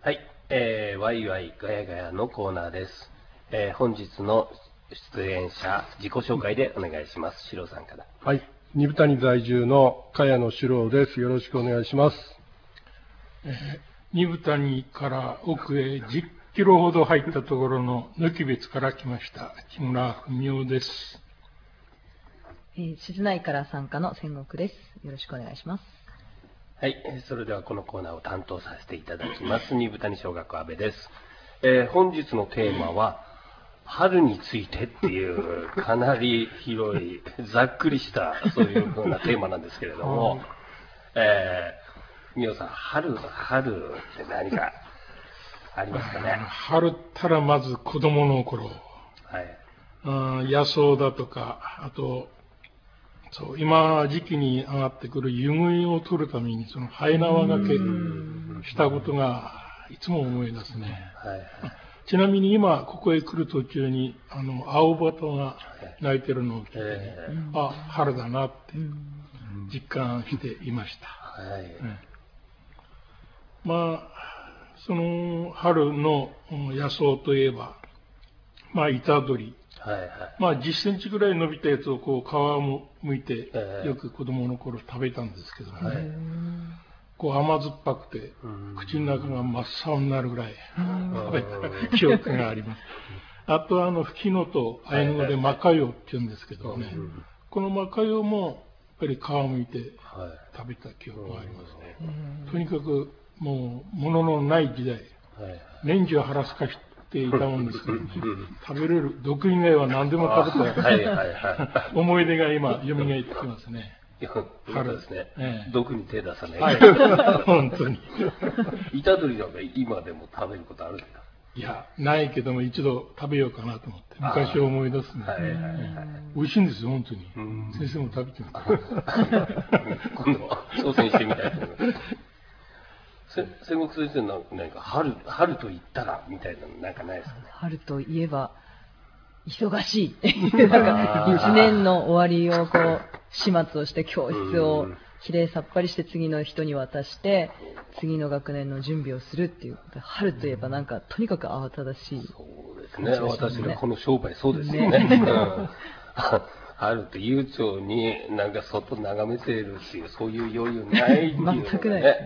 はい、ワイワイガヤガヤのコーナーです。本日の出演者、自己紹介でお願いします。シロさんから。 はい、二部谷在住の茅野史郎です。よろしくお願いします。 二部谷から奥へ10キロほど入ったところの貫別から来ました木村文夫です。 静内から参加の千石です。よろしくお願いします。 はい、それではこのコーナーを担当させていただきます二部谷小学阿部です。本日のテーマは春についてっていうかなり広いざっくりしたそういうふうなテーマなんですけれども、みおさん、春って何かありますかね。 春ったらまず子供の頃、 はい、 野草だとか、あとそう今時期に上がってくる湯食いを取るためにそのハイナワがけしたことがいつも思い出すね。 はいはい、 ちなみに今ここへ来る途中に青葉とが鳴いてるのを聞いて、あ、春だなって実感していました。 はい、 まあその春の野草といえば、まあ板取り、 はいはい、 まあ10センチぐらい伸びたやつをこう皮を剥いて、よく子供の頃食べたんですけどね、こう甘酸っぱくて口の中が真っ青になるぐらい食べた記憶があります。あとフキノとアイヌ語でマカヨって言うんですけどね、このマカヨもやっぱり皮剥いて食べた記憶がありますね。とにかくもう物のない時代、年中腹すかしていたもんですけどね、食べれる毒以外は何でも食べた思い出が今蘇ってきますね。 春ですね、毒に手出さない、 はい、本当に板取りなんか今でも食べることあるんですか。 いや、ないけども一度食べようかなと思って昔を思い出すね。美味しいんですよ本当に。先生も食べてみて今度は挑戦してみたいと思います。千石先生のなんか春と言ったらみたいなのなんかないですかね。 春といえば忙しいなんか一年の終わりをこう始末をして教室をきれいさっぱりして次の人に渡して次の学年の準備をするっていう、春といえばなんかとにかく慌ただしい。 そうですね、私がこの商売そうですよね。春って悠長になんか外眺めてるっていうそういう余裕ないっていうのがね。 全くないです。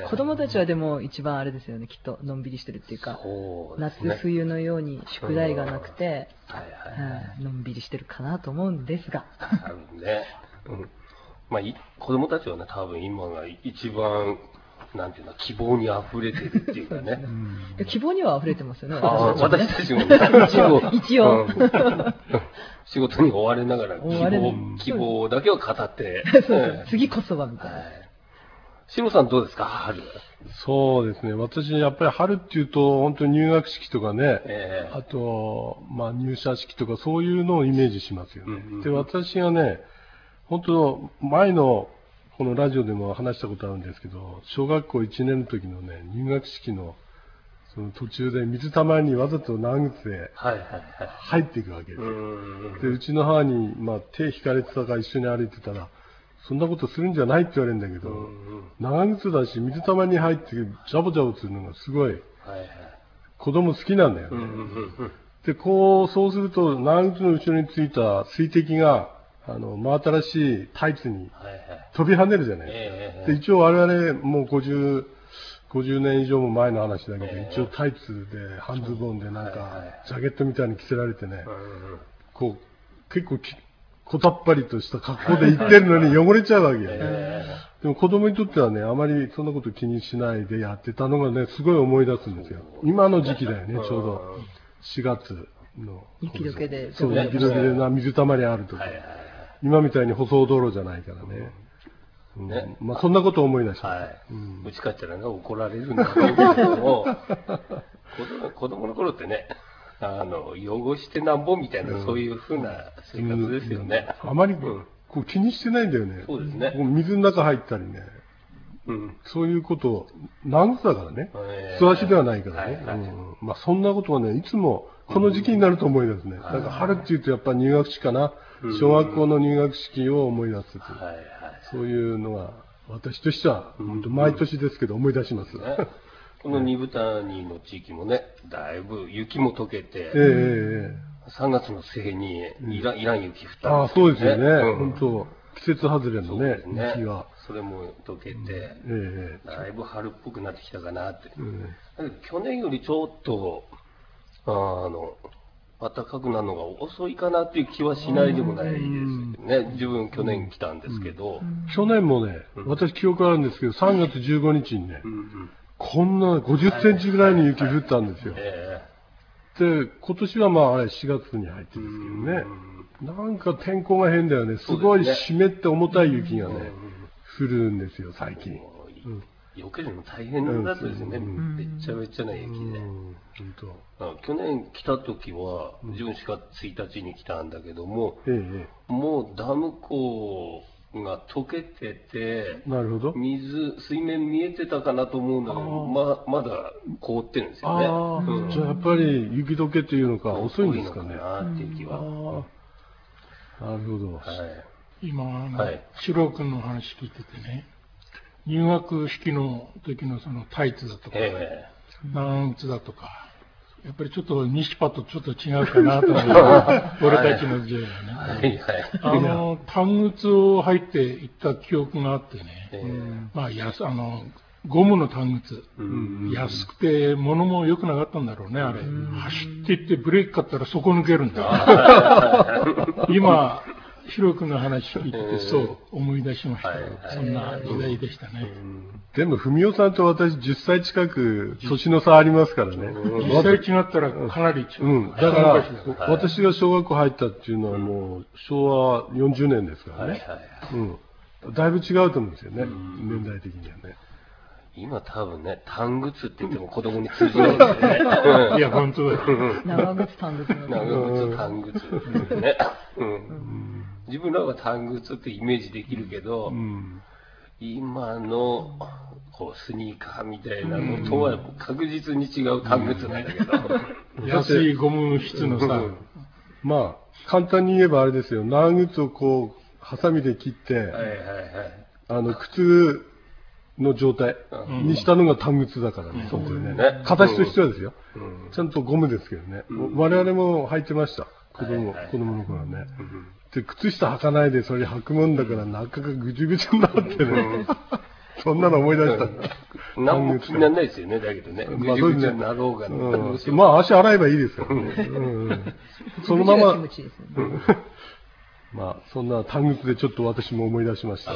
子供たちはでも一番あれですよね、きっとのんびりしてるっていうか、夏冬のように宿題がなくてのんびりしてるかなと思うんですが、 多分ね、まあ子供たちはね多分今が一番なんていうの希望にあふれてるっていうかね。 希望にはあふれてますよね。 私たちも一応仕事に追われながら希望だけを語って次こそはみたいな。 シロさんどうですか春。 そうですね、私やっぱり春っていうと本当に入学式とかね、あとまあ入社式とかそういうのをイメージしますよね。で私がね本当前のこのラジオでも話したことあるんですけど、小学校1年の時のね入学式のその途中で水たまりにわざと長靴で入っていくわけですよ。でうちの母に、手引かれてたから一緒に歩いてたら、そんなことするんじゃないって言われるんだけど、長靴だし水たまりに入ってジャボジャボするのがすごい子供好きなんだよね。でそうすると長靴の後ろについた水滴が真新しいタイツに飛び跳ねるじゃないですか。で一応我々もう50年以上も前の話だけど、一応タイツで半ズボンでなんかジャケットみたいに着せられてね、こう結構こたっぱりとした格好で行ってるのに汚れちゃうわけよ。でも子供にとってはねあまりそんなこと気にしないでやってたのがねすごい思い出すんですよ。今の時期だよね、ちょうど4月の雪解けで、 そう雪解けで水たまりあるとか。今みたいに舗装道路じゃないからね。そんなことを思い出しました。 うち帰ったら怒られるんだろうけども、子供の頃ってね、汚してなんぼみたいな、そういう風な生活ですよね。 あまりこう気にしてないんだよね。 そうですね。 水の中入ったりね。そういうことを長靴だからね。素足ではないからね。そんなことはねいつもこの時期になると思い出すね。なんか春っていうとやっぱ入学式かな。小学校の入学式を思い出すという、そういうのが私としては毎年ですけど思い出します。 この二部谷の地域もね、だいぶ雪も溶けて、3月の末にいらん雪降ったんですよね。 そうですよね。本当季節外れのね、雪は。 それも溶けて、だいぶ春っぽくなってきたかなって。だけど去年よりちょっと、暖かくなるのが遅いかなっていう気はしないでもないですね。自分去年来たんですけど。 去年もね、私記憶あるんですけど、3月15日にね、こんな50センチぐらいの雪降ったんですよ。で、今年はまああれ4月に入ってるんですけどね。なんか天候が変だよね。すごい湿って重たい雪がね、降るんですよ、最近。 避けるの大変だったですよね。めっちゃめちゃな雪で。去年来た時は、自分4月1日に来たんだけども、もうダム湖が溶けてて、水面見えてたかなと思うんだけど、まだ凍ってるんですよね。じゃあやっぱり雪解けっていうのか遅いんですかね。 っていう気は。 なるほど。 今、四郎君の話聞いててね、入学式の時のそのタイツだとか、長靴だとか、やっぱりちょっと西パとちょっと違うかなと思う。俺たちの時代はね。短靴を履いて行った記憶があってね、まあ、ゴムの短靴、安くて物も良くなかったんだろうね、あれ。走っていってブレーキかったら底抜けるんだ。今、ヒロ君の話聞いててそう思い出しましたよ。そんな時代でしたね。 でも、文雄さんと私10歳近く年の差ありますからね。 10歳違ったらかなり違う。 だから、私が小学校入ったっていうのはもう昭和40年ですからね。だいぶ違うと思うんですよね。年代的にはね。 今多分ね、短靴って言っても子供に通じないんでね。 いや、本当だ。 長靴、短靴。 長靴、短靴。ね。自分らは短靴ってイメージできるけど、今のスニーカーみたいなのとは確実に違う短靴なんだけど。 安いゴム質のさ。 まあ、簡単に言えばあれですよ。長靴をこう、ハサミで切って、靴の状態にしたのが短靴だからね、本当にね。形としてはですよ。ちゃんとゴムですけどね。我々も履いてました。子供の頃はね。で、靴下履かないでそれ履くもんだから中がぐちゅぐちゅになってね。そんなの思い出した。 何も気にならないですよね、だけどね。ぐちゅぐちゅになろうが。 まあ足洗えばいいですからね。そのまま。まあ、そんな短靴でちょっと私も思い出しました。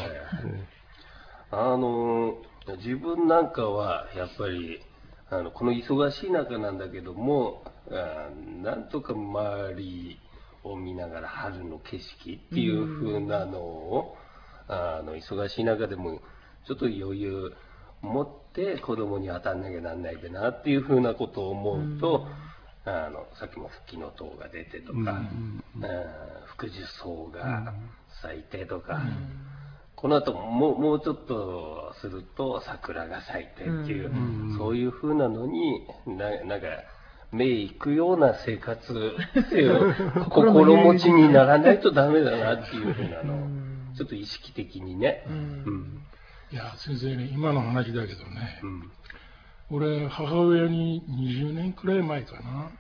自分なんかはやっぱりこの忙しい中なんだけども、なんとか周りを見ながら春の景色っていう風なのを忙しい中でもちょっと余裕持って子供に当たんなきゃなんないでなっていう風なことを思うと、さっきもフキノトウが出てとか、福寿草が咲いてとか。この後もうちょっとすると桜が咲いてっていう、そういう風なのになんか目いくような生活っていう心持ちにならないとダメだなっていう風なのをちょっと意識的にね。 いや先生ね、今の話だけどね、俺母親に20年くらい前かな、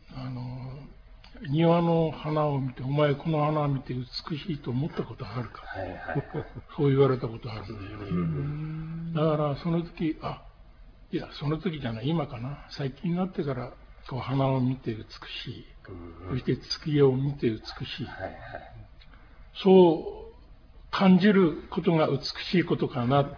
庭の花を見て、お前この花を見て美しいと思ったことあるか、そう言われたことあるんだよね。だからその時、いやその時じゃない、今かな、最近になってからこう花を見て美しい、そして月を見て美しい、そう感じることが美しいことかな、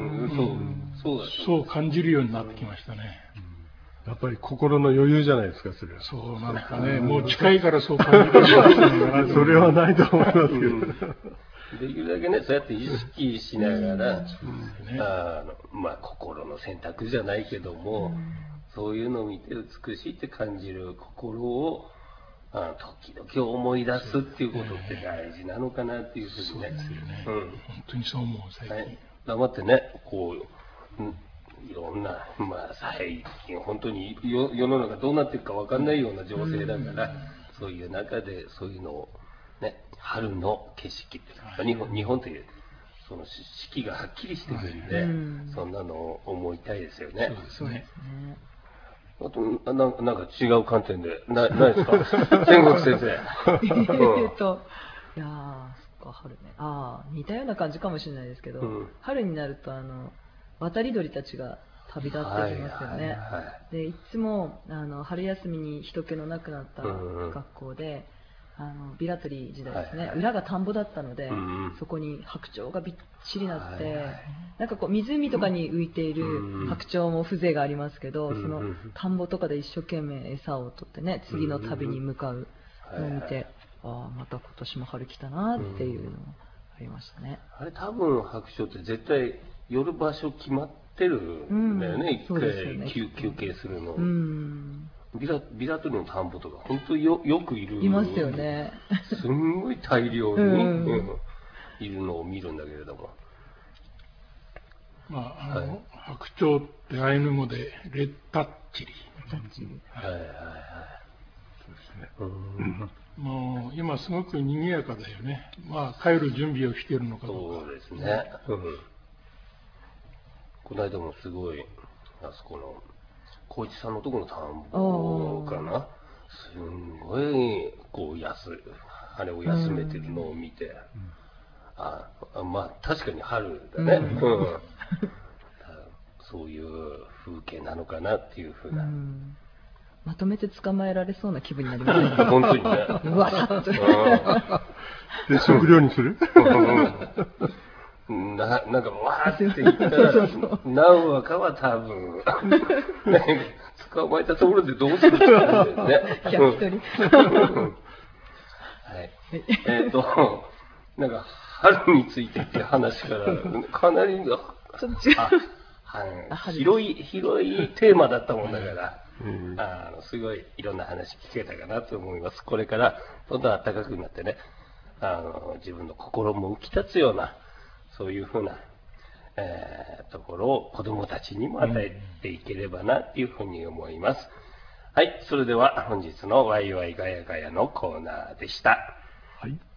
そう感じるようになってきましたね。 やっぱり心の余裕じゃないですか、それは。 そうなんかね、もう近いからそう感じるようにそれはないと思いますけど。 できるだけね、そうやって意識しながら、まあ心の選択じゃないけども、そういうのを見て美しいって感じる心を時々思い出すっていうことって大事なのかなっていうふうにね。 本当にそう思う、最近。 黙ってね、こう、いろんな、まあ最近本当に世の中どうなっていくか分かんないような情勢だから、そういう中でそういうのをね、春の景色って、日本というその四季がはっきりしてるんで、そんなのを思いたいですよね。 そうですね。 あとなんか違う観点でないですか天国先生。 いやー、そっか、春ね。似たような感じかもしれないですけど、春になると渡り鳥たちが旅立ってきますよね。で、いつも春休みに人気のなくなった学校で、ビラ取り時代ですね、裏が田んぼだったので、そこに白鳥がびっちりなって、なんかこう湖とかに浮いている白鳥も風情がありますけど、その田んぼとかで一生懸命餌を取ってね、次の旅に向かうのを見て、また今年も春来たなっていうのもありましたね。 あれ多分白鳥って絶対寄る場所決まってるんだよね、一回休憩するの。ビラ取りの田んぼとか本当によくいる。 いますよね。 すんごい大量に、いるのを見るんだけれども。 白鳥ってアイヌ語でレッタッチリ。そうですね。もう今すごく賑やかだよね。帰る準備をしているのかどうか。 そうですね。この間もすごいあそこの小市さんのところの田んぼかな、すんごいこうあれを休めてるのを見て、確かに春だね、そういう風景なのかなっていうふうな、 まとめて捕まえられそうな気分になりますね。 本当にね。 うわっと。 で、食料にするなんかわーって言ったら何話かは多分捕まえたところでどうするって感じですね。 焼き鳥。 なんか春についてっていう話からかなり広いテーマだったもんだから、すごいいろんな話聞けたかなと思います。これからどんどん暖かくなってね、自分の心も浮き立つようなそういうふうな、ところを子どもたちにも与えていければなというふうに思います。はい、それでは本日のワイワイガヤガヤのコーナーでした。 はい。